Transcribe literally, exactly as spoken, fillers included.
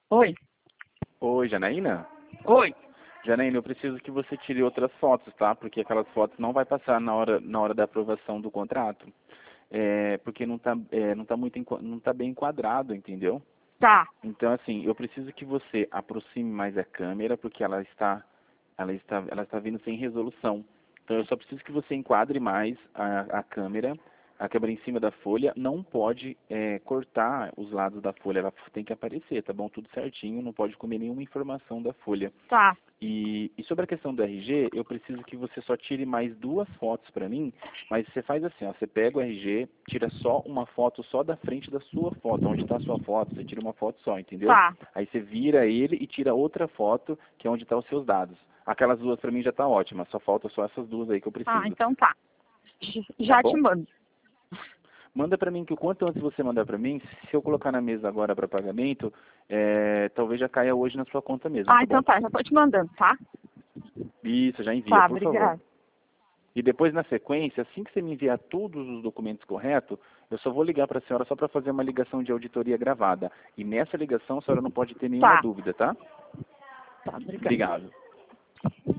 Oi. Oi, Janaína? Oi. Janaína, eu preciso que você tire outras fotos, tá? Porque aquelas fotos não vai passar na hora, na hora da aprovação do contrato. É, porque não tá, é, não tá muito, enqua- não tá bem enquadrado, entendeu? Tá. Então, assim, eu preciso que você aproxime mais a câmera, porque ela está, ela está, ela está vindo sem resolução. Então, eu só preciso que você enquadre mais a, a câmera, a câmera em cima da folha. Não pode é, cortar os lados da folha, ela tem que aparecer, tá bom? Tudo certinho, não pode comer nenhuma informação da folha. Tá. E, e sobre a questão do R G, eu preciso que você só tire mais duas fotos para mim, mas você faz assim, ó, você pega o R G, tira só uma foto só da frente da sua foto, onde está a sua foto, você tira uma foto só, entendeu? Tá. Aí você vira ele e tira outra foto, que é onde estão os seus dados. Aquelas duas para mim já tá ótima, só falta só essas duas aí que eu Ah, preciso. então tá. Tá Já te bom? mando. Manda para mim, que o quanto antes você mandar para mim, se eu colocar na mesa agora para pagamento, é, talvez já caia hoje na sua conta mesmo, Ah, tá então bom? tá. Já tô te mandando, tá? Isso, já envia, Tá, por favor. obrigada. E depois, na sequência, assim que você me enviar todos os documentos corretos, eu só vou ligar para a senhora só para fazer uma ligação de auditoria gravada. E nessa ligação, a senhora não pode ter nenhuma Tá. dúvida, tá? Tá, obrigada. Obrigado.